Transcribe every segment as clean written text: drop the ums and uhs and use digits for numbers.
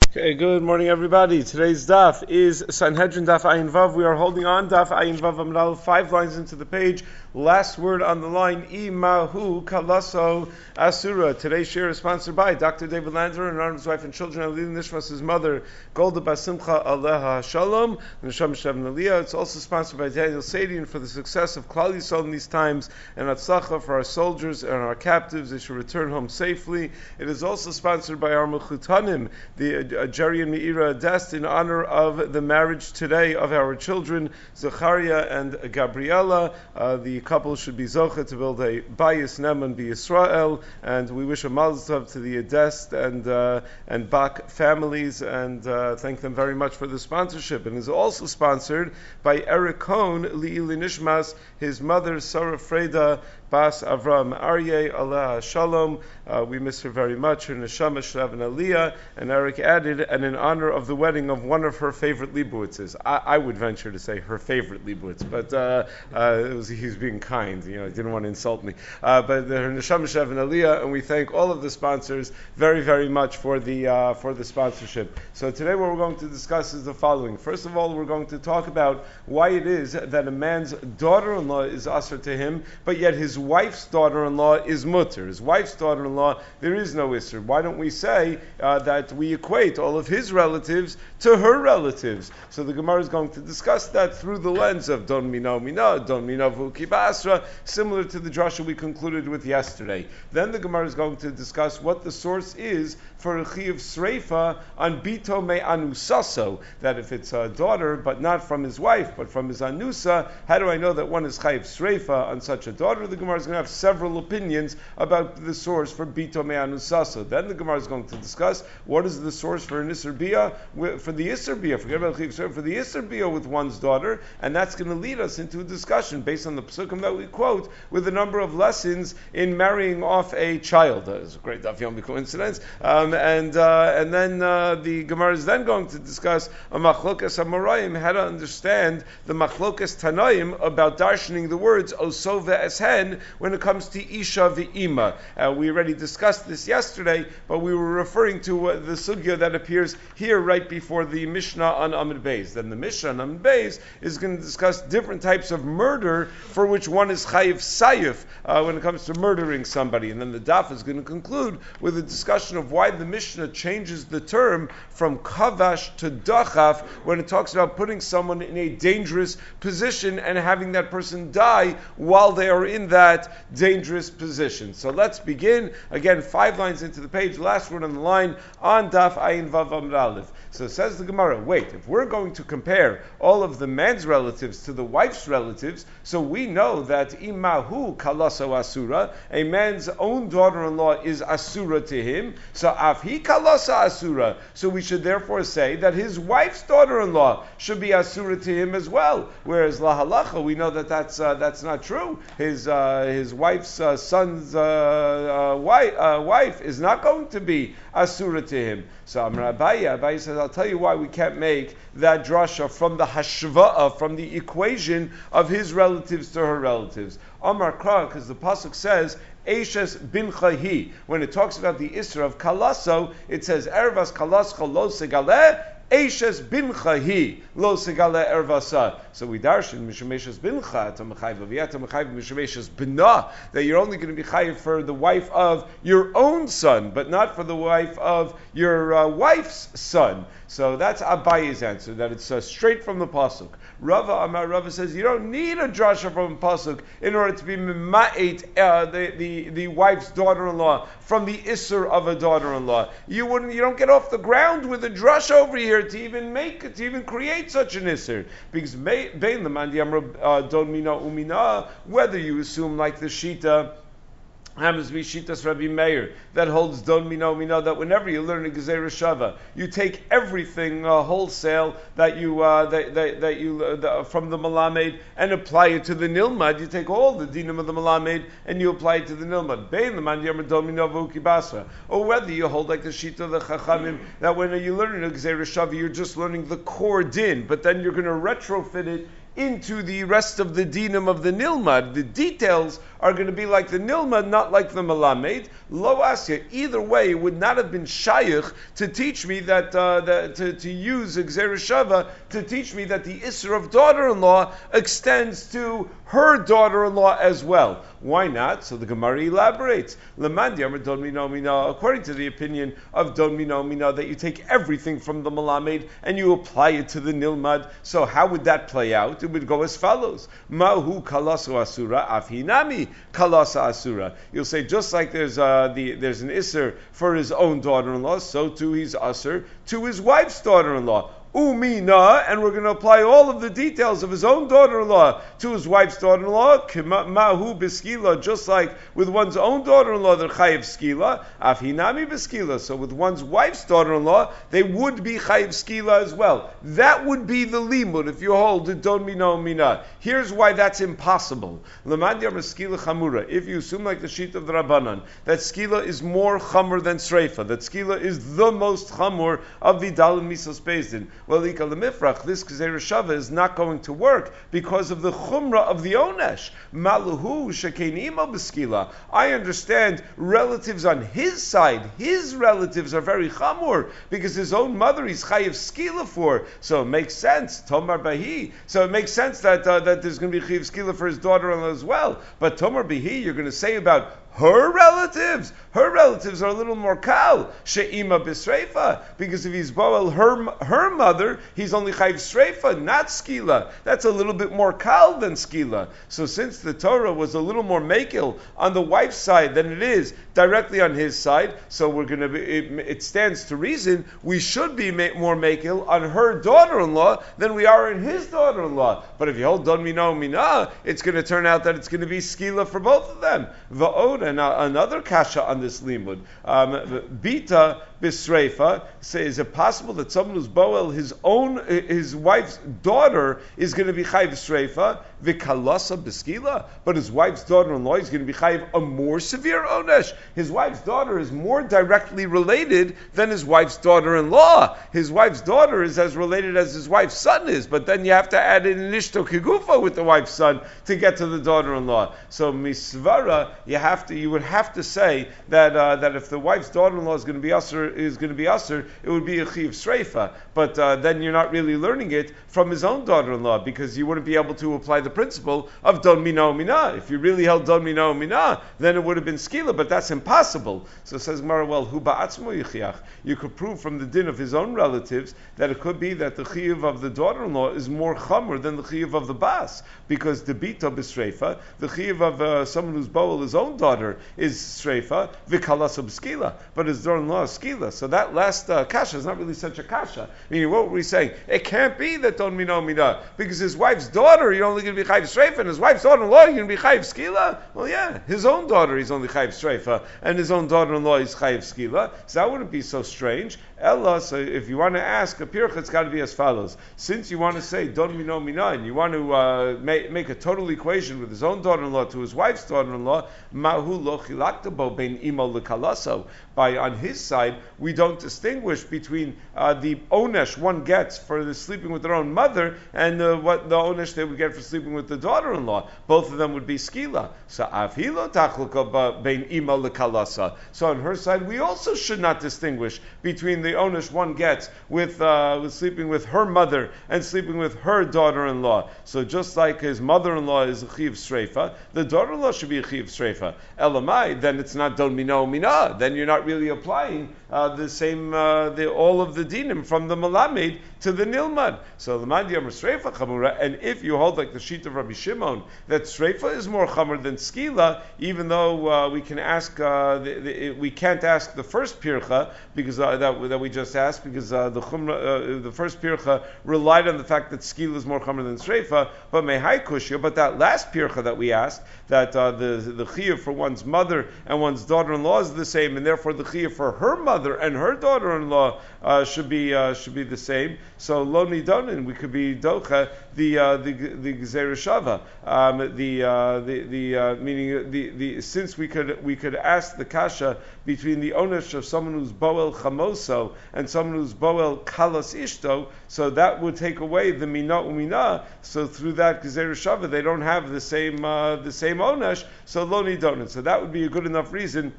Okay, good morning, everybody. Today's daf is Sanhedrin Daf Ayin Vav. We are holding on Daf Ayin Vav Amral, 5 lines into the page. Last word on the line, Imahu Kalaso Asura. Today's share is sponsored by Dr. David Lander and honor his wife and children, Alina Nishmas, his mother, Golda Basimcha Aleha Shalom, Nisham Shavn Aliyah. It's also sponsored by Daniel Sadian for the success of Klal Yisrael in these times, and Atzlacha for our soldiers and our captives. They should return home safely. It is also sponsored by our Mechutanim, the Jerry and Meira Dest, in honor of the marriage today of our children, Zachariah and Gabriella. The couple should be zocha to build a bayis neman b'Yisrael, and we wish a mazel tov to the Dest and Bach families, and thank them very much for the sponsorship. And is also sponsored by Eric Cohn, Li'ili Nishmas, his mother Sarah Freda Bas Avram Aryeh Aleha Shalom. We miss her very much. Her neshama Shavn Aliyah. And Eric added, and in honor of the wedding of one of her favorite Libuitzes. I would venture to say her favorite Libuitz, but he's being kind. He didn't want to insult me. But her neshama Shavn Aliyah, and we thank all of the sponsors very, very much for the sponsorship. So today, what we're going to discuss is the following. First of all, we're going to talk about why it is that a man's daughter-in-law is asr to him, but yet his wife's daughter-in-law is mutter. His wife's daughter-in-law, there is no isser. Why don't we say that we equate all of his relatives to her relatives? So the Gemara is going to discuss that through the lens of Don Mino Mina, Don Mino Vuki Basra, similar to the drasha we concluded with yesterday. Then the Gemara is going to discuss what the source is for a chiyuv sreifa on bito me anusaso, that if it's a daughter, but not from his wife, but from his anusa, how do I know that one is chayiv sreifa on such a daughter? The Gemara is going to have several opinions about the source for bito me anusaso. Then the Gemara is going to discuss what is the source for an isser bia, for the isser bia, forget about chayiv sreifa, for the isser bia with one's daughter, and that's going to lead us into a discussion based on the psukim that we quote with a number of lessons in marrying off a child. It's a great daf yomi coincidence. And then the Gemara is then going to discuss a machlokas amoraim, how to understand the machlokas tanaim about darshaning the words oso ve'eshen when it comes to isha ve'ima. We already discussed this yesterday, but we were referring to the sugya that appears here right before the Mishnah on Amud Beis. Then the Mishnah on Amud Beis is going to discuss different types of murder for which one is chayiv sayif when it comes to murdering somebody. And then the daf is going to conclude with a discussion of why the Mishnah changes the term from kavash to dachaf when it talks about putting someone in a dangerous position and having that person die while they are in that dangerous position. So let's begin. Again, 5 lines into the page, last word on the line, on daf ayin vav amud aleph. So says the Gemara, wait, if we're going to compare all of the man's relatives to the wife's relatives, so we know that imahu kalaso asura, a man's own daughter-in-law is asura to him, so afhi kalasa asura, so we should therefore say that his wife's daughter-in-law should be asura to him as well, whereas la halacha, we know that that's not true. His wife's son's wife is not going to be asura to him. So Amar Abaye says, I'll tell you why we can't make that drasha from the hashva'a, from the equation of his relatives to her relatives. Amar Kra, because the pasuk says, Eishes bin Chahi. When it talks about the Isra of Kalaso, it says, Ervas Kalascha lo segaleh, Eishes bin Chahi lo segale ervasa. So we darshan mishameshes bincha tamachayv aviyat tamachayv mishameshes binah, that you're only going to be chayiv for the wife of your own son, but not for the wife of your wife's son. So that's Abaye's answer, that it's straight from the pasuk. Rava says you don't need a drasha from a pasuk in order to be mima'et the wife's daughter-in-law from the isser of a daughter-in-law. You don't get off the ground with a drasha over here to even create such an isser, because bein l'man di'amru don mina umina, whether you assume like the shita happens to be Shitas Rabbi Meir that holds Don Mino Mino, that whenever you learn a Gezerah Shava, you take everything wholesale that you from the Malamed and apply it to the Nilmad. You take all the dinim of the Malamed and you apply it to the Nilmad. Bein l'man yamar Don Mino v'uki basra. Or whether you hold like the Shita of the Chachamim, that when you learn a Gezerah Shava, you're just learning the core din, but then you're going to retrofit it into the rest of the dinim of the nilmad. The details are going to be like the nilmad, not like the malamed. Lo asya. Either way, it would not have been shaykh to teach me that to use Gzeira Shava to teach me that the Isser of daughter-in-law extends to her daughter-in-law as well. Why not? So the Gemara elaborates. According to the opinion of Don Mino Mina, that you take everything from the Malamed and you apply it to the Nilmad. So how would that play out? It would go as follows. Mahu kalasu asura afhinami kalasa asura. You'll say just like there's an Isser for his own daughter-in-law, so too he's Asur to his wife's daughter-in-law. Umina, and we're going to apply all of the details of his own daughter-in-law to his wife's daughter-in-law. Mahu beskila, just like with one's own daughter-in-law, they're chayiv skila. Afhinami beskila. So with one's wife's daughter-in-law, they would be chayiv skila as well. That would be the limud if you hold it don mino mina. Here's why that's impossible. Lemandiyar skila chamura. If you assume like the sheet of the Rabbanan that skila is more chamur than sreifa, that skila is the most chamur of the dalim misos bezdin. Well, this Gzeira Shava is not going to work because of the chumrah of the onesh. Maluhu shekein imo b'skila. I understand relatives on his side. His relatives are very chamur because his own mother he's chayiv skila for. So it makes sense. Tomar bahi. So it makes sense that there's going to be chayiv skila for his daughter-in-law as well. But Tomar bahi, you're going to say about her relatives are a little more kal she'ima b'sreifa, because if he's boel her mother, he's only chayv sreifa, not skila. That's a little bit more kal than skila. So since the Torah was a little more makil on the wife's side than it is directly on his side, so we're going to be. It stands to reason we should be more makil on her daughter-in-law than we are in his daughter-in-law. But if you hold don mino mina, it's going to turn out that it's going to be skila for both of them. Va'od. And another kasha on this limud, bita bisreifa. Say, is it possible that someone who's boel his wife's daughter is going to be chayv sreifa v'kalasa b'skila, but his wife's daughter-in-law is going to be chayv a more severe onesh? His wife's daughter is more directly related than his wife's daughter-in-law. His wife's daughter is as related as his wife's son is, but then you have to add in an ishto kigufa with the wife's son to get to the daughter-in-law. So misvara, you would have to say that if the wife's daughter-in-law is going to be usher, it would be a chiv sreifa. But then you're not really learning it from his own daughter-in-law, because you wouldn't be able to apply the principle of don mino mina. If you really held don mino mina, then it would have been skila, but that's impossible. So says Gemara, well, hu ba'atzmo yichiach. You could prove from the din of his own relatives that it could be that the chiyuv of the daughter-in-law is more chamur than the chiyuv of the bas, because the bita b'sreifa, the chiyuv of someone who's boel his own daughter is sreifa, v'kalasa b'skila, but his daughter-in-law is skila. So that last kasha is not really such a kasha. Meaning, what were we saying? It can't be that don mino mina, because his wife's daughter, you're only going to be chayv sreifa, and his wife's daughter-in-law, you're going to be chayv skila. Well, yeah, his own daughter, he's only chayv sreifa, and his own daughter-in-law is chayv skila. So that wouldn't be so strange. Ella, so if you want to ask a pircha, it's got to be as follows. Since you want to say don mino mina, and you want to make a total equation with his own daughter-in-law to his wife's daughter-in-law, mahu lo chilaktabo bein imo lekalaso. By on his side, we don't distinguish between the onesh one gets for the sleeping with their own mother and what the onesh they would get for sleeping with the daughter-in-law. Both of them would be skila. So afhilo tachlika bein imo lekalasa. So on her side, we also should not distinguish between the onesh one gets with sleeping with her mother and sleeping with her daughter-in-law. So just like his mother-in-law is a chiv sreifa, the daughter-in-law should be a chiv sreifa. Elamai, then it's not don mino mina. Then you're not really applying the same all of the dinim from the malamed to the nilmad. So the mandiyam sreifa chamura, and if you hold like the sheet of Rabbi Shimon that sreifa is more chamur than skila, even though we can ask we can't ask the first pircha because that we just asked, because the first pircha relied on the fact that skila is more chamur than sreifa, but mehai kushya. But that last pircha that we asked, that the chiyuv for one's one's mother and one's daughter-in-law is the same, and therefore the chiyuv for her mother and her daughter-in-law should be the same. So lo nidonin, we could be docha the gzeira shava, meaning the since we could ask the kasha between the onesh of someone who's boel chamoso and someone who's boel kalas ishto, so that would take away the mina umina. So through that gzeira shava, they don't have the same onesh. So lo nidonin. So that would be a good enough reason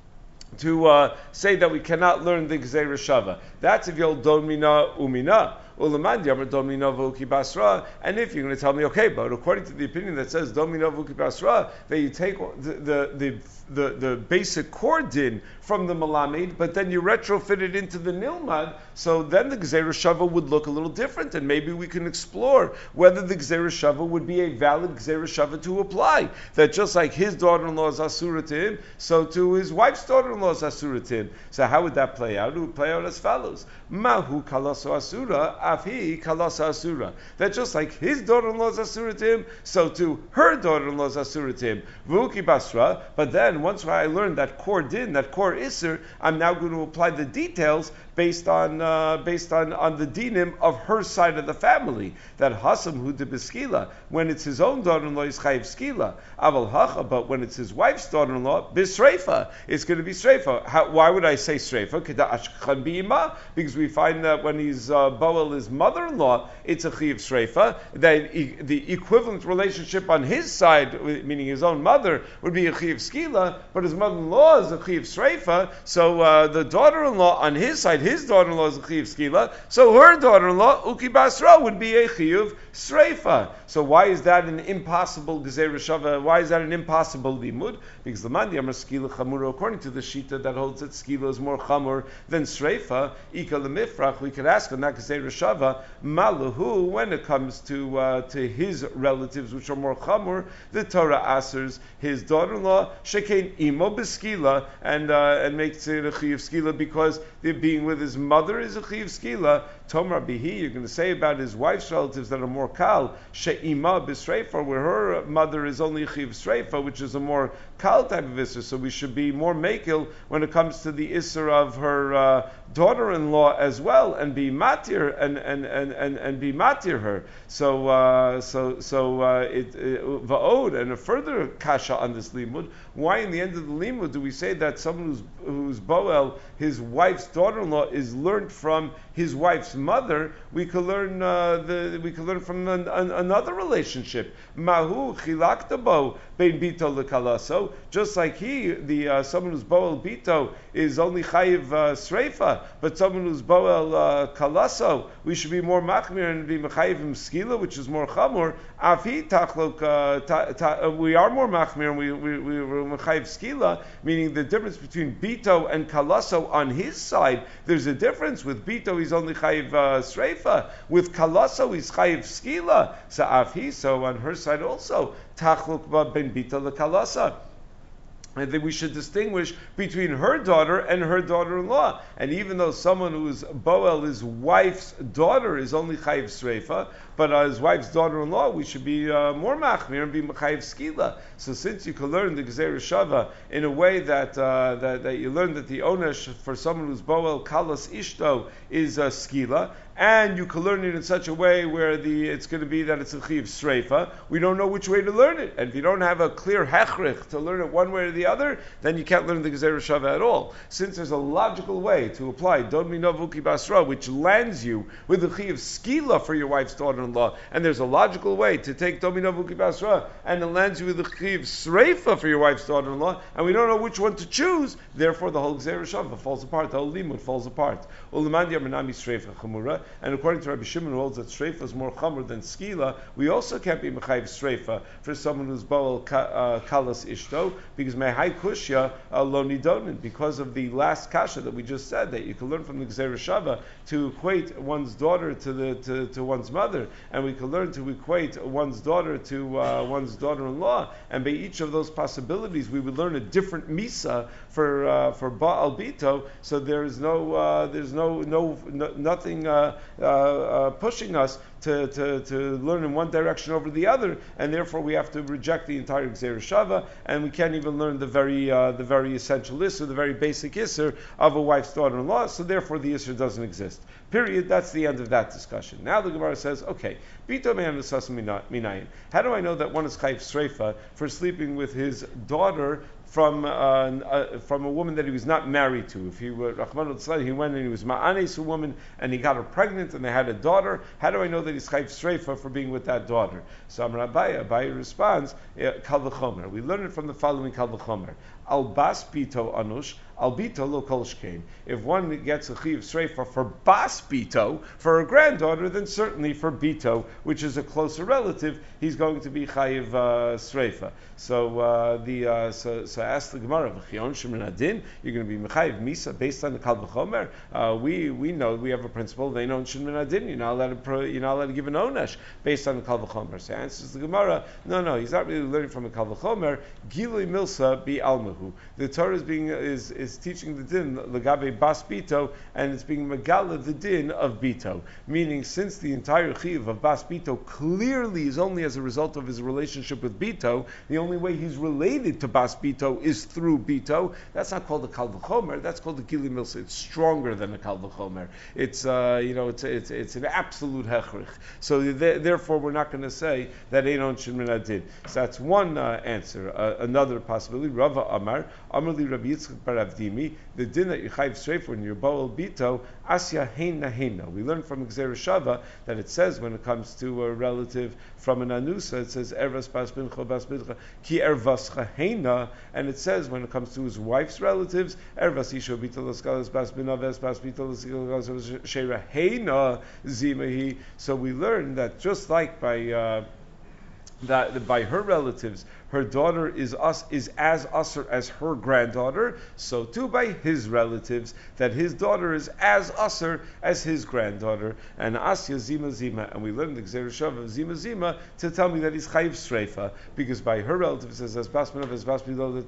to say that we cannot learn the gzeira shava. That's if you'll don mina umina. And if you're going to tell me, okay, but according to the opinion that says domino vuki basra, that you take the basic core din from the malamed, but then you retrofit it into the nilmad, so then the gzeira shava would look a little different, and maybe we can explore whether the gzeira shava would be a valid gzeira shava to apply. That just like his daughter-in-law is asura to him, so to his wife's daughter-in-law is asura to him. So how would that play out? It would play out as follows: Mahu kalaso asura, afhi kalasa asura. That just like his daughter-in-law is asura to him, so to her daughter-in-law is asura to him. Vuki basra. But then once I learned that core din, that core isser, I'm now going to apply the details based on the dinim of her side of the family. That hasam hu de beskila, when it's his own daughter-in-law is chayiv skila. Aval hacha, but when it's his wife's daughter-in-law, bisreifa, it's going to be sreifa. Why would I say sreifa? Because we find that when he's boel his mother-in-law, it's a chayiv sreifa. That the equivalent relationship on his side, meaning his own mother, would be a chayiv skila, but his mother-in-law is a chayiv sreifa. So the daughter-in-law on his side, his daughter-in-law is a chiyuv skila, so her daughter-in-law, uki basra, would be a chiyuv sreifa. So why is that an impossible gezeira shava? Why is that an impossible limud? Because the mandi amar skila chamura, according to the shita that holds that skila is more chamur than sreifa, ika lemifrach, we could ask on that gezeira shava, malahu, when it comes to his relatives, which are more chamur, the Torah asers his daughter-in-law, shekein imo beskila, and makes it a chiyuv skila because they're being with his mother is a chiyuv skila. Tomar bihi, you're going to say about his wife's relatives that are more kal, she'ima b'sreifa, where her mother is only chiyuv sreifa, which is a more kal type of isser. So we should be more makil when it comes to the isser of her daughter-in-law as well, and be matir and be matir her. So va'od, and a further kasha on this limud. Why in the end of the limud do we say that someone who's boel, his wife's daughter-in-law, is learned from his wife's mother? We could learn from another relationship. Mahu chilaktabo bein bito lekalaso. Just like someone who's boel bito is only chayiv sreifa, but someone who's boel kalaso, we should be more machmir and be mechayivim skila, which is more chamor. Afi tachlok, we are more machmir and we're mechayiv skila, meaning the difference between bito and kalaso on his side. There's a difference. With bito he's only chayiv sreifa. With kalaso he's chayiv skila. So afi, so on her side also tachlok ben bito lekalasa. And then we should distinguish between her daughter and her daughter-in-law. And even though someone who's boel, his wife's daughter, is only chayiv sreifa, but his wife's daughter-in-law, we should be more machmir and be chayiv skila. So since you can learn the gezeira shava in a way that you learn that the onesh for someone who's boel kalas ishto is skila, and you can learn it in such a way where it's going to be that it's a chiv sreifa, we don't know which way to learn it. And if you don't have a clear hechrich to learn it one way or the other, then you can't learn the gezeira shava at all. Since there's a logical way to apply don mino vuki basra, which lands you with the chiv skila for your wife's daughter-in-law, and there's a logical way to take don mino vuki basra and it lands you with the chiv sreifa for your wife's daughter-in-law, and we don't know which one to choose, therefore the whole gezeira shava falls apart, the whole limud falls apart. And according to Rabbi Shimon, who holds that Sreifa is more chamur than Skila, we also can't be Mechayiv Sreifa for someone who's Boel Kalas Ishto, because Mehai Kushya Lo Nidonin, because of the last kasha that we just said, that you can learn from the Gzeira Shava to equate one's daughter to one's mother, and we can learn to equate one's daughter to one's daughter-in-law, and by each of those possibilities we would learn a different Misa for Baal Bito, so there's nothing pushing us to learn in one direction over the other, and therefore we have to reject the entire Gzeira Shava, and we can't even learn the very essential Isser, the very basic Isser of a wife's daughter-in-law, so therefore the Isser doesn't exist. Period. That's the end of that discussion. Now the Gemara says, okay, Bito me'an nusas minayin. How do I know that one is chayiv sreifa for sleeping with his daughter from a woman that he was not married to? If he were Rahman al-Tzlai, he went and he was ma'anes a woman and he got her pregnant and they had a daughter. How do I know that he's chayiv sreifa for being with that daughter? So Amar Abaye responds, kal v'chomer. We learn it from the following kal v'chomer. Al bas bito anush, al bito lo kol shkein. If one gets a chayiv sreifa for bas bito, for a granddaughter, then certainly for bito, which is a closer relative, he's going to be chayiv sreifa. So ask the Gemara, v'chion shemin adin, you're going to be mechayiv misa based on the kal v'chomer. We know we have a principle. They know shemin adin. You're not allowed to give an onesh based on the kal v'chomer. So answers the Gemara, no, he's not really learning from the kal v'chomer. Gilui milsa bi almahu. The Torah is teaching the din legabe bas bito, and it's being megala the din of bito. Meaning, since the entire chiv of bas bito clearly is only as a result of his relationship with bito, the only way he's related to bas bito is through bito. That's not called a kal v'chomer. That's called a gili milsa. It's stronger than a kal v'chomer. It's it's an absolute hechrich. So therefore, we're not going to say that einon shmin adin. So that's one answer. Another possibility, Rava Amar li Rabbi Yitzchak bar Avdimi, the din that you chayiv sreifa when you're bo'el bito, asya heina heina. We learn from Gzeira Shava that it says when it comes to a relative from an anusa, it says ervas bas bincha ki ervascha heina, and it says when it comes to his wife's relatives, ervas isho bito laskalas bas binaves bas bito laskalas sheira heina zimahi. So we learn that just like by her relatives, her daughter is as usher as her granddaughter, so too by his relatives, that his daughter is as usher as his granddaughter. And Asya Zima Zima, and we learn the Gzeira Shava of Zima Zima to tell me that he's chayiv sreifa, because by her relatives it says as basminav as basmilo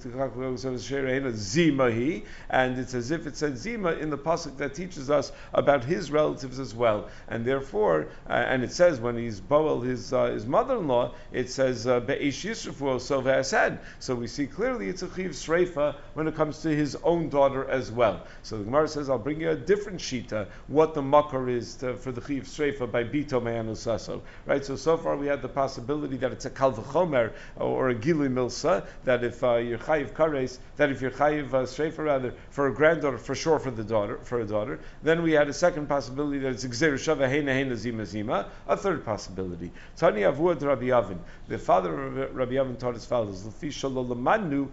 Zimahi, and it's as if it said Zima in the pasuk that teaches us about his relatives as well. And therefore, and it says when he's bo'el his mother-in-law, it says be'ish yisrafu so we see clearly it's a chiv sreifa when it comes to his own daughter as well. So the Gemara says, I'll bring you a different shita, what the makar is for the chiv sreifa by bito me'anusaso. Right? So far we had the possibility that it's a kal v'chomer or a gilui milsa, that if you're chayiv kares, that if you're chayiv sreifa rather, for a granddaughter, for sure for a daughter, then we had a second possibility that it's gzeira shava heina heina zima zima, a third possibility. Tani avuad Rabbi Avin, the father of Rabbi Avin taught as follows: lebito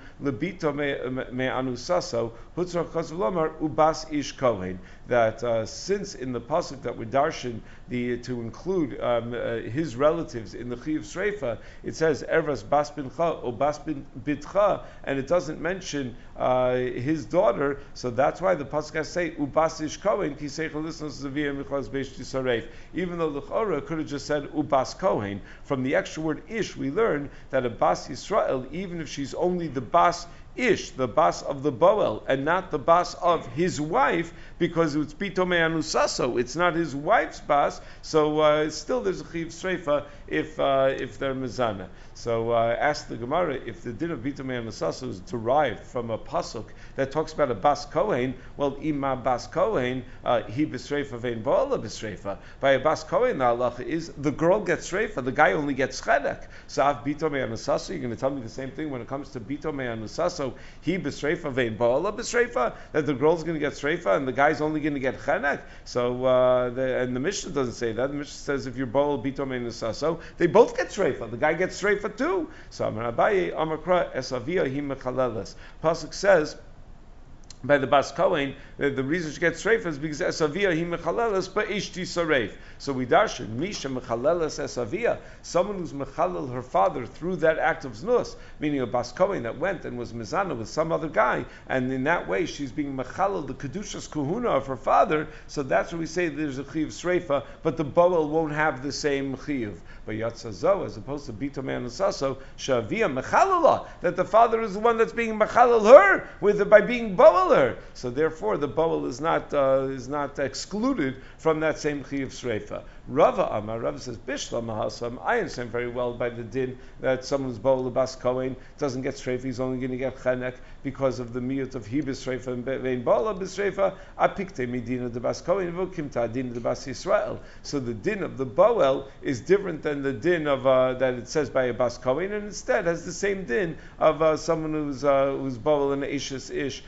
me'anusaso hutzra chazulomar ubas ish kohen. That since in the pasuk that we darshan to include his relatives in the chiv sreifa, it says ervas bas bincha or bas bitcha, and it doesn't mention his daughter. So that's why the pasuk has to say ubas ish kohen ki seichel lisnos zaviyah michlas beish tisaref. Even though the Chora could have just said ubas kohen. From the extra word ish, we learn that a bas Yisrael, even if she's only the bas ish, the bas of the boel, and not the bas of his wife, because it's bito me'anusaso, it's not his wife's bas, so still there's a chiv sreifa if they're mezana. So ask the Gemara, if the din of bito me'anusaso is derived from a pasuk that talks about a bas kohen, well, ima bas kohen, he b'sreifa vein bo'ala b'sreifa. By a bas kohen, the halacha is the girl gets sreifa, the guy only gets chedek. So af bito me'anusaso, you're going to tell me the same thing when it comes to bito me'anusaso, he b'sreifa vein bo'ala b'sreifa, that the girl's going to get sreifa and the guy's only going to get chedek. So and the Mishnah doesn't say that. The Mishnah says if you're bo'al bito me'anusaso, they both get sreifa. The guy gets sreifa too. So Amar Abaye Amar Kra esavia hi mechaleles. Pasuk says by the bas kohen, the reason she gets sreifa is because esavia hi mechaleles ba'ishti sareif. So we darshan misha mechaleles esavia, someone who's mechalel her father through that act of znus, meaning a bas kohen that went and was mizana with some other guy, and in that way she's being mechalel the kedushas kuhuna of her father. So that's why we say there's a chiyuv sreifa, but the boel won't have the same chiyuv. But yatzazo, as opposed to bito me'anusaso, shavia mechalala, that the father is the one that's being mechalel her by being boel boel her. So therefore, the boel is not excluded from that same chiyuv sreifa. Rava says, Bishla Mahasam, I understand very well by the din that someone's boel bas kohen doesn't get sreifa, he's only going to get chenek because of the miyut of he b'sreifa and vein boel b'sreifa, apikte midina de bas kohen v'kim ta din de bas Yisrael. So the din of the boel is different than the din of that it says by a bas kohen, and instead has the same din of someone who's boel and Eishes ish,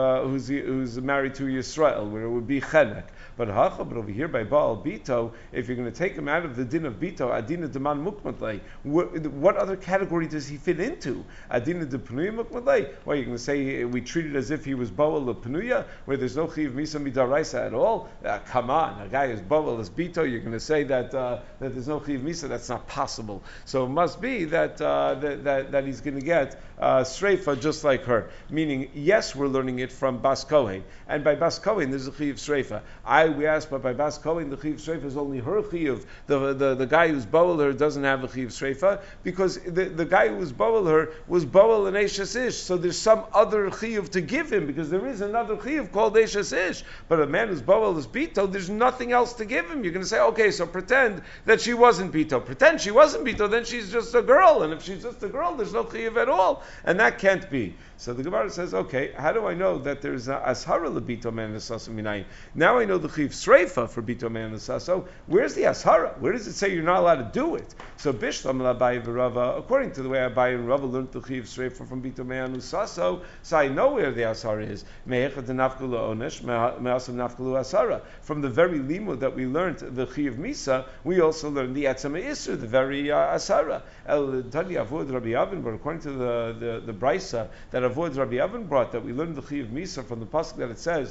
who's married to Yisrael, where it would be chenek. But over here by Baal Bito, if you're going to take him out of the din of Bito, Adina Deman Mukmatlei, what other category does he fit into? Adina de Penuya Mukmatlei? Well, you're going to say we treat it as if he was Baal of Penuya, where there's no Chiv Misa Midaraisa at all? Come on, a guy is Baal as Bito, you're going to say that there's no Chiv Misa? That's not possible. So it must be that he's going to get Sreifa just like her. Meaning, yes, we're learning it from Bas Kohen, and by Bas Kohen there's a Chiv Sreifa. We asked, but by Bas Kohen, the Chiv Sreifa is only her Chiv. The guy who's Boel her doesn't have a Chiv Sreifa, because the guy who was Boel her was Boel and Eishes Ish. So there's some other Chiv to give him, because there is another Chiv called Eishes Ish. But a man who's Boel is Bito, there's nothing else to give him. You're going to say, okay, so pretend that she wasn't Bito. Pretend she wasn't Bito, then she's just a girl. And if she's just a girl, there's no Chiv at all. And that can't be. So the Gemara says, okay, how do I know that there's a Ashara Lebito Man Nesaso Minayin? Now I know the Chiv Sreifa for Bito Man Nesaso. Where's the Ashara? Where does it say you're not allowed to do it? So Bishlam Labai V'Rava, according to the way Abai and Rava learned the Chiv Sreifa from Bito Man Nesaso, so I know where the Ashara is. Me'echad Nafkulu Onesh, Me'asam Nafkulu Ashara. From the very limud that we learned the Chiv Misa, we also learned the Etzema Isur, the very Ashara. El Tani Avod Rabbi Avin, but according to the Brisa that Avoid Rabbi Avin brought, that we learned the Chiv Misa from the pasuk that it says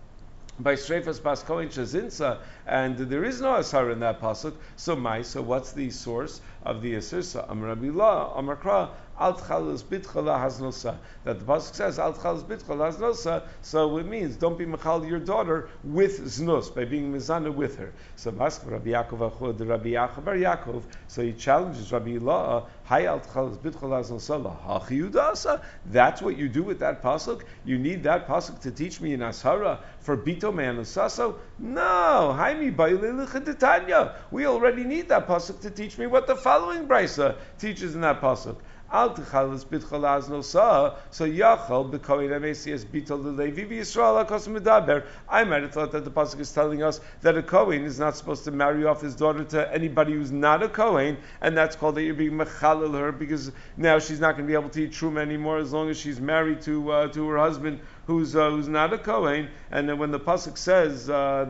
by Sreifas Bas Kohen Shazinsa, and there is no Asara in that pasuk. So what's the source of the Asir? So Amar Rabbi La, Amar Kra, Al Tchalus Bitchala Haznosa. That the pasuk says Al Tchalus Bitchala Haznosa, so it means don't be machal your daughter with znus, by being mizana with her. So Mask Rabbi Yaakov Achud Rabbi Yaakov Bar Yaakov. So he challenges Rabbi La, Hay Al Tchalus Bitchala Haznosa Hachiyudasa. That's what you do with that pasuk. You need that pasuk to teach me in Ashara for Bito Me'anusaso? No, Haimi Baililichaditanya. We already need that pasuk to teach me what the following brisa teaches in that pasuk. Al Tichalis Bitchal Aznosa, so Yachal B'Koyin Amesias Bitol Levi Yisrael Akos Medaber. I might have thought that the pasuk is telling us that a Kohen is not supposed to marry off his daughter to anybody who's not a Kohen, and that's called that you're being mechalel her, because now she's not going to be able to eat truma anymore as long as she's married to her husband who's not a Kohen. And then when the pasuk says that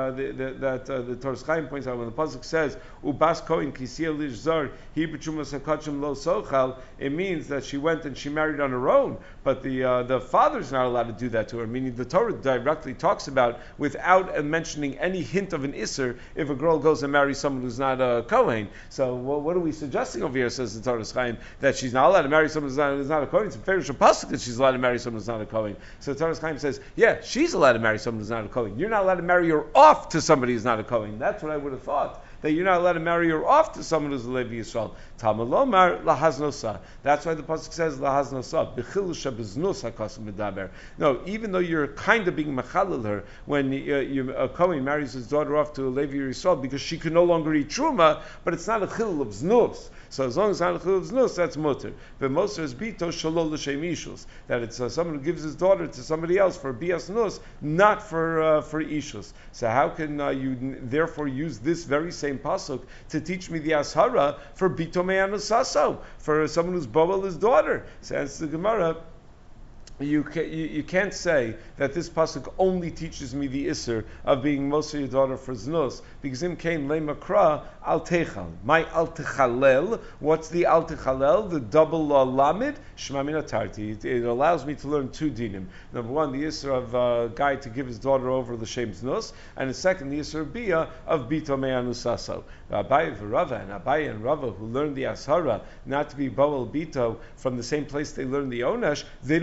the Torah Chaim points out, when the pasuk says Ubas Kohen Kisiel Lish Zar Hi B'Trumas Hakachim Lo Sochal, it means that she went and she married on her own, but the father's not allowed to do that to her. Meaning the Torah directly talks about, without mentioning any hint of an Isser, if a girl goes and marries someone who's not a Kohen. So what are we suggesting over here? Says the Torah Chaim, that she's not allowed to marry someone who's not a Kohen. It's a fair pasuk that she's allowed to marry someone who's not a Kohen. So the Torah Chaim says, yeah, she's allowed to marry someone who's not a Kohen. You're not allowed to marry her off to somebody who's not a Kohen. That's what I would have thought. That you're not allowed to marry her off to someone who's a Levi Yisrael. Tamalomar lahaznosa. That's why the pasuk says lahaznosa. B'chilusha b'znus hakasim medaber. No, even though you're kind of being machalil her when a Kohen marries his daughter off to a Levi Yisrael because she can no longer eat truma, but it's not a chilul of znus. So as long as it's not a chilul of znus, that's mutter. But moser is bito shalol l'shem ishus. That it's someone who gives his daughter to somebody else for bias nus, not for ishus. So how can you therefore use this very same pasuk to teach me the ashara for bito me'anusaso, for someone who's boel his daughter? So answers the Gemara, you can't say that this pasuk only teaches me the isser of being Moser your daughter for znus, because im came le makra al techal. My al techalel. What's the al techalel? The double lamed shema min atarti. It allows me to learn two dinim. Number one, the isser of a guy to give his daughter over the shem znus, and the second, the isser of bia of bito me'anusaso. Abai and Rava, who learned the ashara not to be boel bito from the same place they learned the onesh, they don't need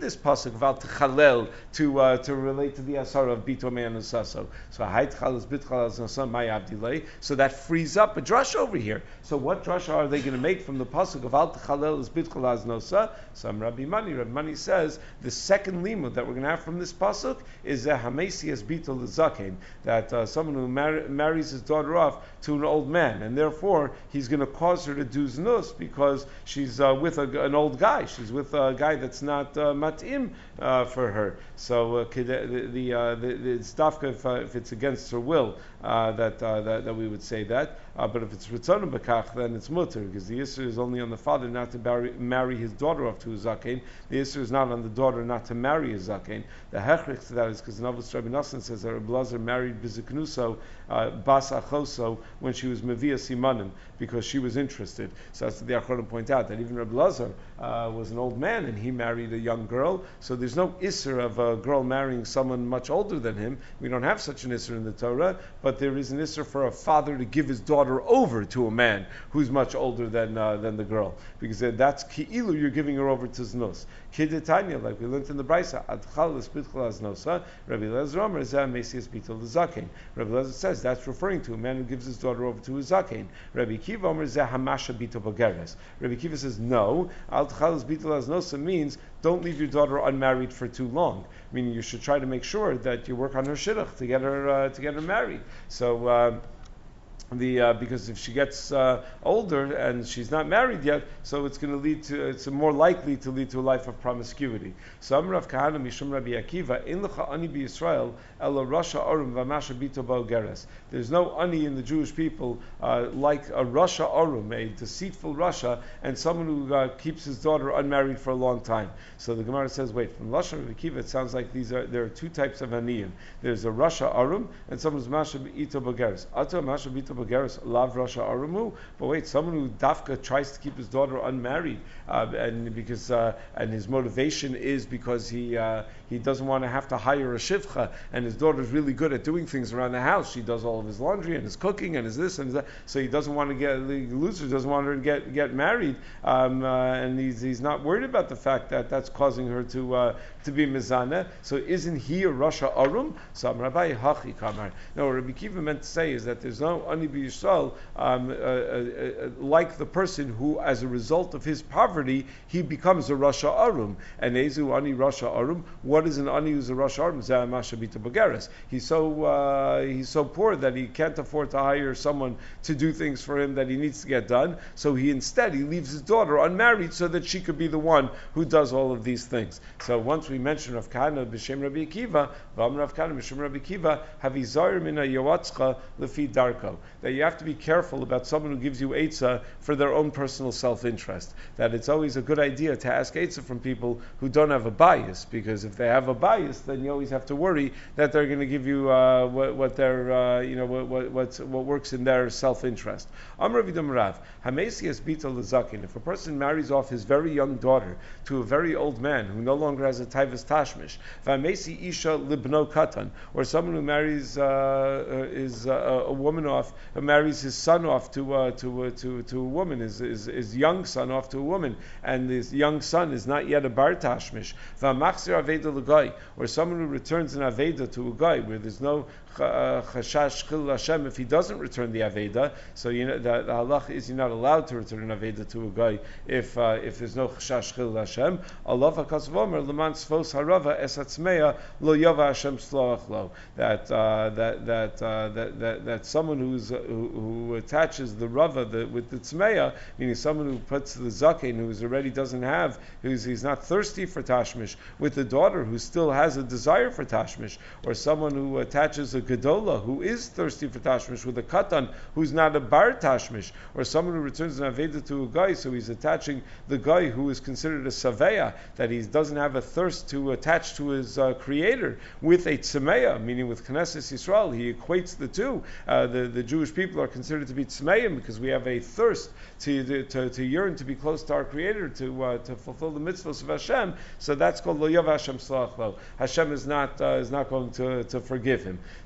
this pasuk of al techalel to relate to the asara of bito me'anusaso. So hayt chalas bit chalas nasa may abdilay. So that frees up a drush over here. So what drush are they going to make from the pasuk of al techalel is bit chalas nosa? Some Rabbi Mani says the second limud that we're going to have from this pasuk is hamesias bito lezaken, that someone who marries his daughter off to an old man, and therefore he's going to cause her to do znus because she's with an old guy. She's with a guy that's not matim for her. So it's dafka if it's against her will that we would say that. But if it's ritzonim bekach, then it's mutter, because the issur is only on the father not to marry his daughter off to a zaken. The issur is not on the daughter not to marry a zaken. The hechrich to that is because Navus Rabbi Nassan says that Rabbi Lazar married Biziknuso Bas Achoso when she was Mevia Simanim, because she was interested. So that's what the Achronim point out, that even Rabbi Lazar was an old man and he married a young girl. So there's no issur of a girl marrying someone much older than him. We don't have such an issur in the Torah, but there is an issur for a father to give his daughter over to a man who's much older than the girl, because that's ki'ilu, you're giving her over to znos. Kidetanya, like we learned in the Brisa, adchalas bitchalas nosa. Rabbi Lezer Omer zeh mesias bitul zaken. Rabbi Lezer says that's referring to a man who gives his daughter over to a zaken. Rabbi Kiva Omer zeh hamasha bitul bageres. Rabbi Kiva says no. Adchalas bitchalas nosa means don't leave your daughter unmarried for too long. Meaning you should try to make sure that you work on her shidduch to get her married. So. Because if she gets older and she's not married yet, so it's going to lead to, it's more likely to lead to a life of promiscuity. So Amrav Kahana Mishum Rabbi Akiva in lecha ani b'Yisrael ela rasha arum v'masha bito bo geres. There's no ani in the Jewish people like a rasha arum, a deceitful rasha, and someone who keeps his daughter unmarried for a long time. So the Gemara says, wait, from Lashon Rabbi Akiva it sounds like there are two types of aniyim. There's a rasha arum and someone's masha bito bo geres. Ato masha bito lav rasha aramu, but wait, someone who dafka tries to keep his daughter unmarried, and because and his motivation is because he doesn't want to have to hire a shivcha, and his daughter's really good at doing things around the house. She does all of his laundry and his cooking and his this and his that. So he doesn't want to doesn't want her to get married, and he's not worried about the fact that that's causing her to be mizana. So isn't he a rasha arum? So Rabbi Hachi Kamar. No, what Rabbi Kiva meant to say is that there's no ani b'Yisrael like the person who, as a result of his poverty, he becomes a rasha arum. And ezu ani rasha arum. What is an ani who's a rasha arum? Zeh bita bageres. He's so poor that he can't afford to hire someone to do things for him that he needs to get done. So he leaves his daughter unmarried so that she could be the one who does all of these things. So once we mention Rav Kahana b'Shem Rabbi Akiva, V'am Rav Kahana b'Shem Rabbi Akiva, havizayir mina yawatzcha lefi darko, that you have to be careful about someone who gives you eitzah for their own personal self-interest. That it's always a good idea to ask eitzah from people who don't have a bias, because if they have a bias, then you always have to worry that they're going to give you what works in their self-interest. Amar Vidam Rav, Hamesias Bita Lezakin. If a person marries off his very young daughter to a very old man who no longer has a taivas tashmish, Vamesi Isha Libno Katan, or someone who marries a woman off, marries his son off to a woman, his young son off to a woman, and his young son is not yet a bar tashmish. V'amachzir aveda l'gai, or someone who returns an aveda to a guy where there's no chashash chil Hashem if he doesn't return the aveda. So the halach is you're not allowed to return an aveda to a guy if there's no chashash chil Hashem. Allah v'kasvomer l'man svos harava es hatzmeya lo yava Hashem sloach lo. That someone who attaches the rava with the tzmeya, meaning someone who puts the zaken who's already doesn't have, he's not thirsty for tashmish, with the daughter who still has a desire for tashmish, or someone who attaches a gedola who is thirsty for tashmish with a katan who's not a bar tashmish, or someone who returns an aveda to a guy, so he's attaching the guy who is considered a saveya, that he doesn't have a thirst to attach to his creator, with a tzemeya, meaning with Knesset Yisrael. He equates the two. The Jewish people are considered to be tzmeim because we have a thirst to yearn to be close to our Creator, to fulfill the mitzvahs of Hashem. So that's called lo yav Hashem slach lo. Hashem is not going to forgive him.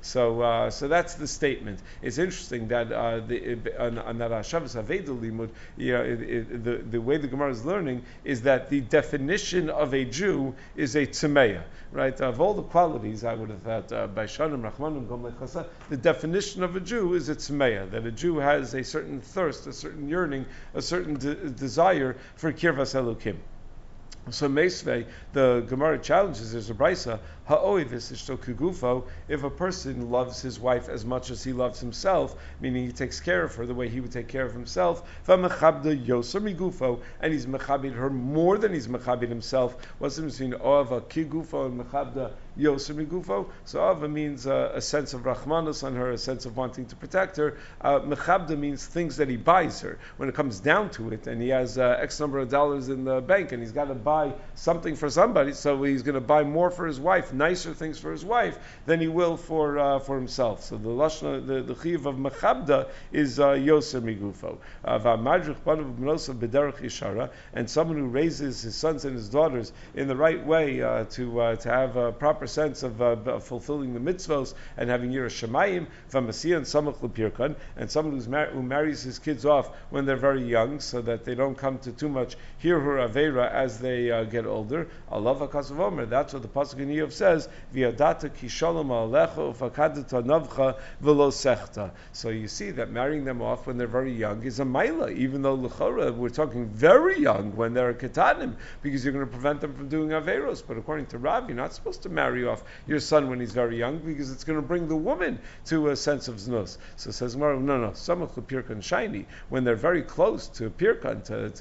So that's the statement. It's interesting that on that Shabbos Aveda limud, the way the Gemara is learning is that the definition of a Jew is a tzemeya, right? Of all the qualities, I would have thought by Shanim Rachmanim Gom Lechasa, the definition of a Jew is a tzemeya, that a Jew has a certain thirst, a certain yearning, a certain desire for kirvas Elokim. So Meisvei, the Gemara challenges, there's a brisa, ha'oivis ishto kugufo, if a person loves his wife as much as he loves himself, meaning he takes care of her the way he would take care of himself, v'mechabda yoser migufo, and he's mechabid her more than he's mechabid himself. What's the difference between oava kigufo and mechabda yoser migufo? So oava means a sense of rachmanus on her, a sense of wanting to protect her. Mechabda means things that he buys her. When it comes down to it, and he has X number of dollars in the bank, and he's got to buy something for somebody, so he's going to buy more for his wife, nicer things for his wife than he will for himself. So the lashna, the chiyuv of mechabda is yoser migufo. V'amadrich banav b'nosav b'derech yishara, and someone who raises his sons and his daughters in the right way to have a proper sense of fulfilling the mitzvos and having yiras shamayim. V'masiya and samach l'pirkan, and someone who marries his kids off when they're very young, so that they don't come to too much hirhur avera as they get older. Allah v'kasav omer. That's what the pasuk in Yov says. V'yadata ki shalom alecha ufakadata navcha v'lo sechta. So you see that marrying them off when they're very young is a maila, even though l'chora we're talking very young when they're ketanim, because you're going to prevent them from doing averos. But according to Rav, you're not supposed to marry off your son when he's very young, because it's going to bring the woman to a sense of znus. So says Gemara, no, samach l'pirkan shiny, when they're very close to pirkan,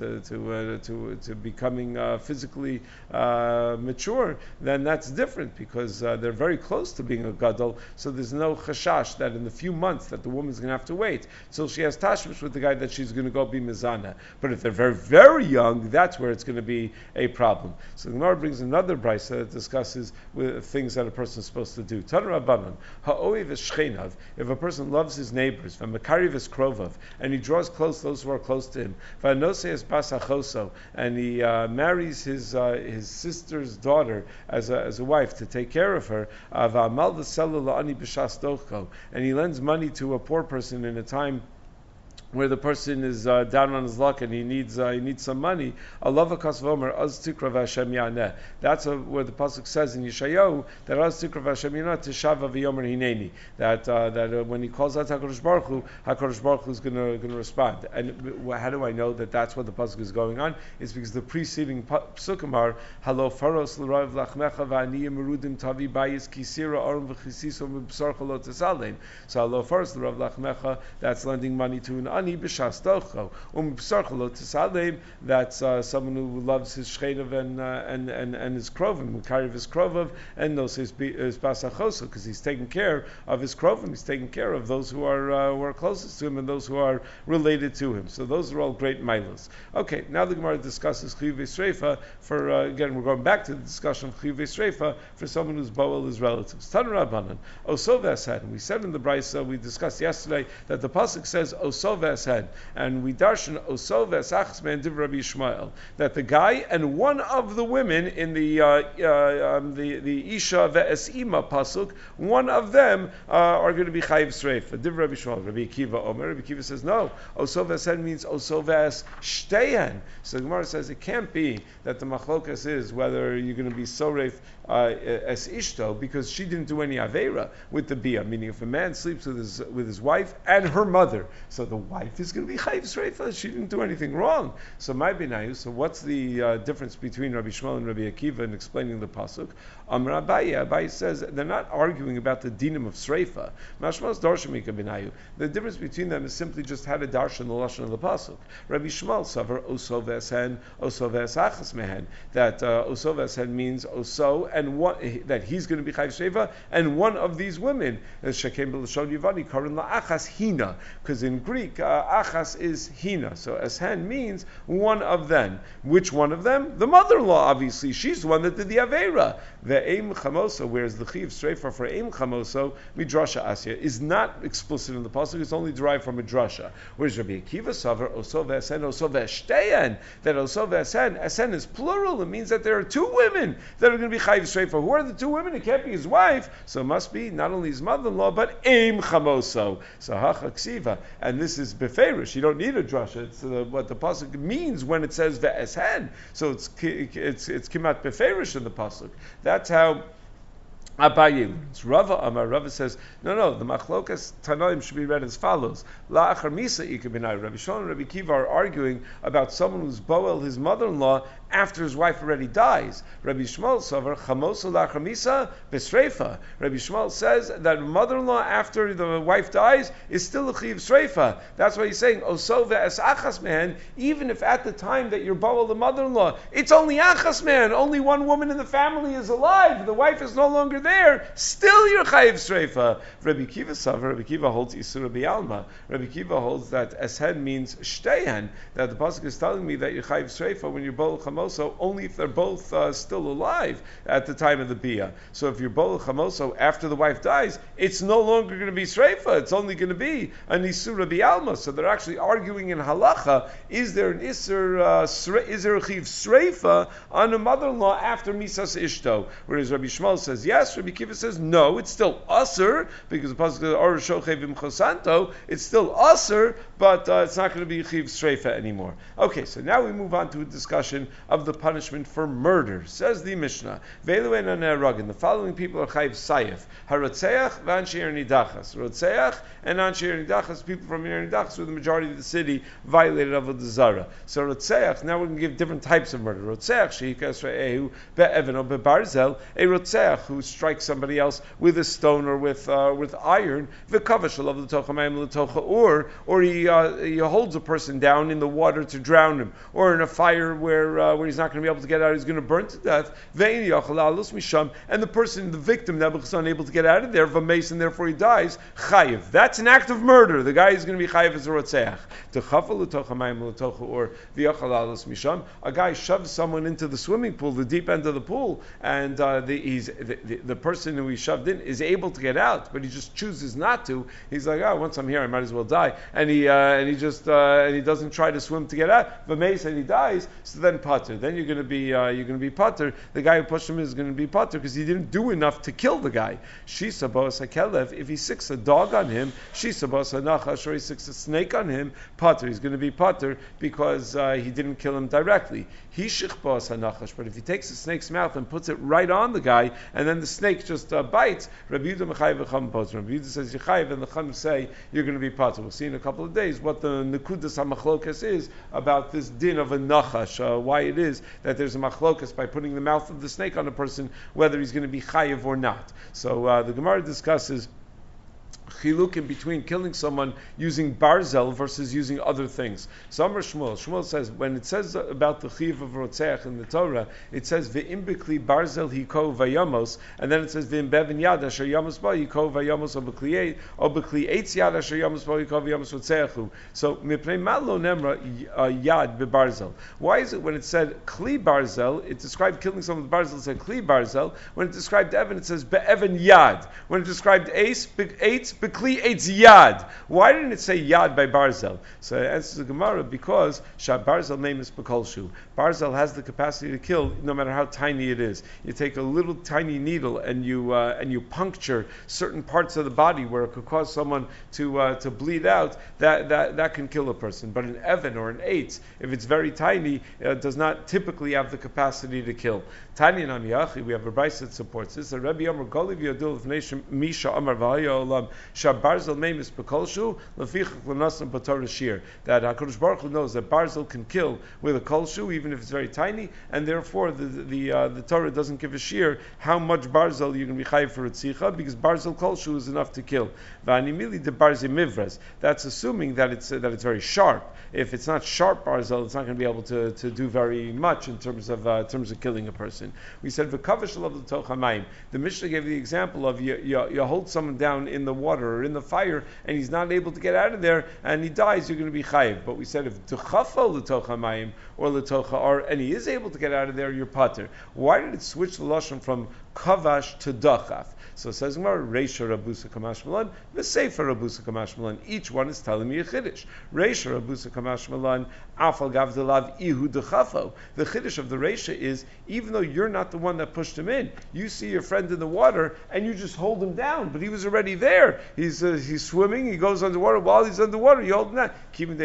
to becoming physically mature, then that's different, because they're very close to being a gadol. So there's no chashash that in the few months that the woman's going to have to wait till she has tashmish with the guy that she's going to go be mizana. But if they're very, very young, that's where it's going to be a problem. So the Gemara brings another brisa that discusses with things that a person is supposed to do. Tan Rabbanan, ha'oiv shchenav, if a person loves his neighbors, v'makariv is krovav, and he draws close those who are close to him, v'anose es bas achoso, and he marries his sister's daughter as a wife to take care of her, and he lends money to a poor person in a time where the person is down on his luck and he needs some money. Allah v'kasvomer az tikra v'Hashem yaneh. That's where the pasuk says in Yeshayahu that az tikra v'Hashem yaneh tishava v'yomer hineni. That when he calls out Hakadosh Baruch Hu is going to respond. And how do I know that that's what the pasuk is going on? It's because the preceding psukim are halo faros l'rav lachmecha v'aniyim merudim tavi bayis kisira arum v'chisiso m'bsarcha lo tesalem. So halo faros l'rav lachmecha, that's lending money to an ani b'shastocho u'mb'sarcha lo tesalem. That's someone who loves his shchenav and his krovim, mukariv his krovav, and knows his basachoso, because he's taking care of his krovim. He's taking care of those who are closest to him and those who are related to him. So those are all great milos. Okay, now the Gemara discusses chiyuvei sreifa for again we're going back to the discussion of chiyuvei sreifa for someone whose boel is relatives. Tan Rabbanan osov eshen. We said in the brisa we discussed yesterday that the pasuk says osov eshen, and we darshan osov esachs man div Rabbi Yishmael, that the guy and one of the women in the isha ve'esima pasuk, one of them are going to be chayiv sreifa. Div Rabbi Yishmael. Rabbi Akiva Omer. Rabbi Akiva says no. Osov eshen means osov es shteyen. So the Gemara says it can't be that the machlokas is whether you're going to be soreif es ishto, because she didn't do any aveira with the bia. Meaning, if a man sleeps with his wife and her mother, so the wife is going to be chayiv sreifa. She didn't do anything wrong. So my binayu. So what's the difference between Rabbi Shmuel and Rabbi Akiva in explaining the pasuk? Amar Abaye. Abaye says they're not arguing about the dinim of sreifa. Mashmal's darshamika binayu. The difference between them is simply just how to darshan the lashon of the pasuk. Rabbi Shmuel savar osov esen, osov esachas mehen. That osov esen means oso, and that he's going to be chayiv sreifa, and one of these women is shekem b'lashon yivani karin la'achas hina, because in Greek achas is hina. So eshen means one of them. Which one of them? The mother-in-law, obviously. She's the one that did the avera. The eim chamoso, whereas the chiv streifa for eim chamoso, midrasha asya, is not explicit in the pasuk. It's only derived from a drasha. Whereas Rabbi Akiva savar oso ve'esen oso ve'shteyen, that oso ve'esen, esen is plural. It means that there are two women that are going to be chayiv streifa. Who are the two women? It can't be his wife, so it must be not only his mother-in-law but eim chamoso. So hacha ksiva, and this is beferish. You don't need a drasha. It's what the pasuk means when it says ve'esen. So it's kimat beferish in the pasuk. That's how Abaye learns. Rava says, no, the machlokas tanoim should be read as follows. La'achar misa ikabinai. Rabbi Shimon and Rabbi Kiva are arguing about someone who's boel his mother-in-law after his wife already dies. Rabbi Shmuel savar chamosa la'achar misa besreifa. Rabbi Shmuel says that mother-in-law after the wife dies is still a chiv sreifa. That's why he's saying oso ve'es achas man. Even if at the time that you're boel the mother-in-law, it's only achas man. Only one woman in the family is alive. The wife is no longer there, still you're chayiv streifa. Rabbi Kiva Savar, Rabbi Kiva holds Isura Bialma. Rabbi Kiva holds that eshen means shteyan, that the pasuk is telling me that you're chayiv streifa when you're bol chamoso, only if they're both still alive at the time of the bia. So if you're bol chamoso after the wife dies, it's no longer going to be streifa, it's only going to be an Isura Bialma. So they're actually arguing in halacha, is there an Isur, is there a chiv streifa on a mother-in-law after misas ishto? Whereas Rabbi Shmuel says yes, Rabbi Kiva says no, it's still usher, because the pasuk says or shochev im chosanto, it's still usher, but it's not going to be chiv streifa anymore. Okay, so now we move on to a discussion of the punishment for murder. Says the Mishnah, Ve'elu ein neragin, the following people are chayiv sayif, harotzeach v'anshei nidachas. Rotzeach and anshei nidachas, people from nidachas, where the majority of the city violated avodah zara. So rotzeach, now we're going to give different types of murder. Rotzeach shehikas re'ehu be'even or be'barzel, a rotzeach who strikes somebody else with a stone or with iron, or he holds a person down in the water to drown him, or in a fire where he's not going to be able to get out, he's going to burn to death, and the person, the victim, is unable to get out of there, and therefore he dies, chayiv. That's an act of murder. The guy is going to be chayiv as a rotzeach. Or a guy shoves someone into the swimming pool, the deep end of the pool, and the person who he shoved in is able to get out, but he just chooses not to. He's like, once I'm here, I might as well die, and he doesn't try to swim to get out. V'meis, and he dies. So then pater. Then you're going to be pater. The guy who pushed him is going to be pater because he didn't do enough to kill the guy. Shisa ba'as hakelev. If he sicks a dog on him, shisa ba'as hanachash, or he sicks a snake on him, pater. He's going to be pater because he didn't kill him directly. Hishich ba'as hanachash. But if he takes the snake's mouth and puts it right on the guy, and then the snake just bites, Rabbi Yehuda mechayev v'cham poter. Rabbi Yehuda says yechayev, and the chum say you're going to be pater. We'll see in a couple of days what the nekudas hamachlokas is about this din of a nachash. Why it is that there's a machlokas by putting the mouth of the snake on a person, whether he's going to be chayev or not. So the Gemara discusses chiluk in between killing someone using barzel versus using other things. So Amar Shmuel says, when it says about the chiv of rotzeach in the Torah, it says ve'im b'kli barzel hiko vayamos, and then it says ve'im bevin yad asher yamos ba hiko vayamos, or b'kli eitz yad asher yamos ba hiko vayamos rotzeachu. So mipnei ma lo nemra yad bebarzel. Why is it when it said kli barzel, it described killing someone with barzel, it said kli barzel. When it described Evan, it says be'evan yad. When it described eitz B'kli eitz yad. Why didn't it say yad by barzel? So it answers the Gemara, because shab barzel name is b'kolshu. Barzel has the capacity to kill no matter how tiny it is. You take a little tiny needle and you puncture certain parts of the body where it could cause someone to bleed out. That can kill a person. But an evan or an eitz, if it's very tiny, does not typically have the capacity to kill. Tanya Namiyachi, we have a brayso that supports this. Rabbi Amar Goliv Yadul V'nei Misha Amar V'Haya Olam Shab Barzel Meimis B'Kolshu Lefichach L'Nasam B'Torah Shir. That Hakadosh Baruch Hu knows that Barzel can kill with a kolshu even if it's very tiny, and therefore the Torah doesn't give a shir how much Barzel you're going to be chayiv for Ritzicha, because Barzel kolshu is enough to kill. V'animili de Barzel Mivras. That's assuming that it's very sharp. If it's not sharp Barzel, it's not going to be able to do very much in terms of killing a person. We said v'kavash of the toch hamayim. The Mishnah gave the example of you hold someone down in the water water or in the fire, and he's not able to get out of there, and he dies, you're going to be chayiv. But we said if duchafo l'tocha mayim or l'tocha or, and he is able to get out of there, you're pater. Why did it switch the lashon from kavash to dachaf? So it says Gemara, Reisha Rabusa Kamash Malan, V'Sefer Rabusa Kamash Malan. Each one is telling me a chiddush. Reisha Rabusa Kamash Malan, Afal Gavdelav Ihu Dechafo. The chiddush of the Reisha is, even though you're not the one that pushed him in, you see your friend in the water and you just hold him down, but he was already there. He's swimming, he goes underwater. While he's underwater, you hold him down.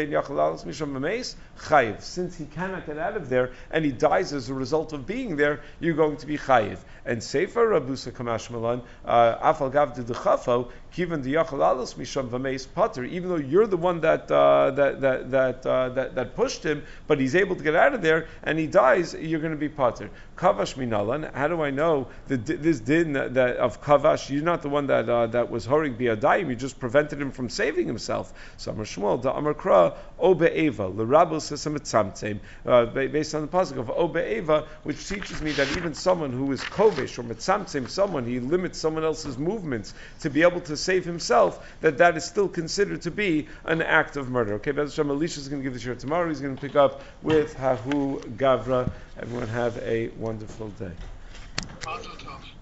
Since he cannot get out of there and he dies as a result of being there, you're going to be chayiv. And Sefer Rabusa Kamash Malan, Afal Gav de Dechafo, Kivan de Yachalalos Misham Vameis Pater. Even though you're the one that pushed him, but he's able to get out of there and he dies, you're going to be Pater. Kavash Minalan. How do I know that this din that of Kavash? You're not the one that was horing biadayim. You just prevented him from saving himself. So Amar Shmuel da Amar Kra Obe'eva l'Rabos Sesametzamtzem, based on the pasuk of Obe'eva, which teaches me that even someone who is kovesh or metzamtzem, someone he limits someone else's movements to be able to save himself, that is still considered to be an act of murder. Okay, Be'ez Hashem, Elisha is going to give the share tomorrow. He's going to pick up with Hahu Gavra. Everyone have a wonderful day.